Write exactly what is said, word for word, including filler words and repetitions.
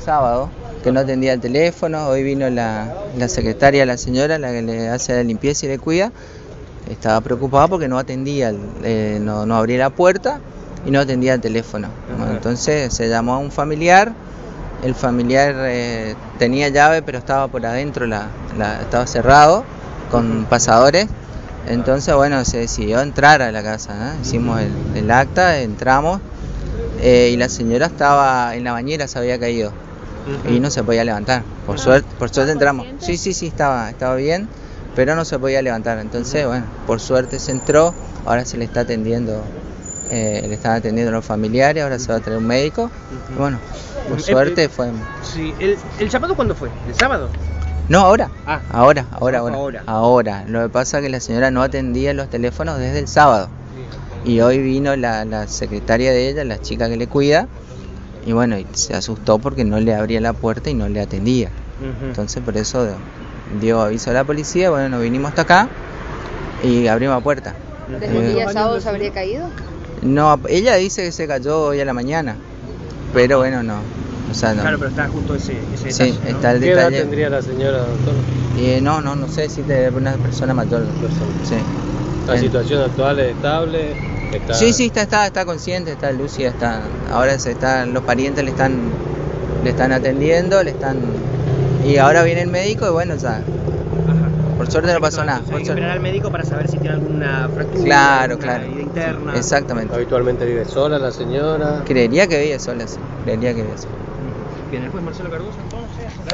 sábado, que no atendía el teléfono. Hoy vino la, la secretaria, la señora, la que le hace la limpieza y le cuida. Estaba preocupada porque no atendía, eh, no, no abría la puerta y no atendía el teléfono. Bueno, entonces se llamó a un familiar. El familiar eh, tenía llave, pero estaba por adentro, la, la, estaba cerrado con pasadores. Entonces, bueno, se decidió entrar a la casa, ¿eh? Hicimos el, el acta, entramos eh, y la señora estaba en la bañera, se había caído y no se podía levantar. Por suerte, por suerte entramos. Sí, sí, sí, estaba, estaba bien, pero no se podía levantar. Entonces, bueno, por suerte se entró, ahora se le está atendiendo. Eh, le están atendiendo a los familiares, ahora se va a traer un médico. Uh-huh. Bueno, por suerte fue. Sí, ¿El, ¿El llamado cuándo fue? ¿El sábado? No, ahora. Ah, ahora, ahora, ahora, ahora. Ahora. Lo que pasa es que la señora no atendía los teléfonos desde el sábado. Sí. Y hoy vino la, la secretaria de ella, la chica que le cuida, y bueno, y se asustó porque no le abría la puerta y no le atendía. Uh-huh. Entonces por eso dio aviso a la policía, bueno, nos vinimos hasta acá y abrimos la puerta. ¿Desde el día sábado se habría caído? No, ella dice que se cayó hoy a la mañana, pero bueno, no. O sea, no. Claro, pero está justo ese, ese detalle. Sí, ¿no? está el ¿Qué detalle. edad tendría la señora, doctor? Eh, no, no, no sé si es una persona mayor. Sí. ¿La en... situación actual es estable? Está... Sí, sí, está, está, está consciente, está lúcida, está. Ahora se están, los parientes le están, le están atendiendo, le están, y ahora viene el médico y bueno ya. Por suerte no pasó nada. Hay que esperar al médico para saber si tiene alguna fractura, claro, alguna claro. herida interna. Sí, exactamente. ¿Habitualmente vive sola la señora? Creería que vive sola, sí. Creería que vive sola. Bien, el juez Marcelo Cardoso entonces.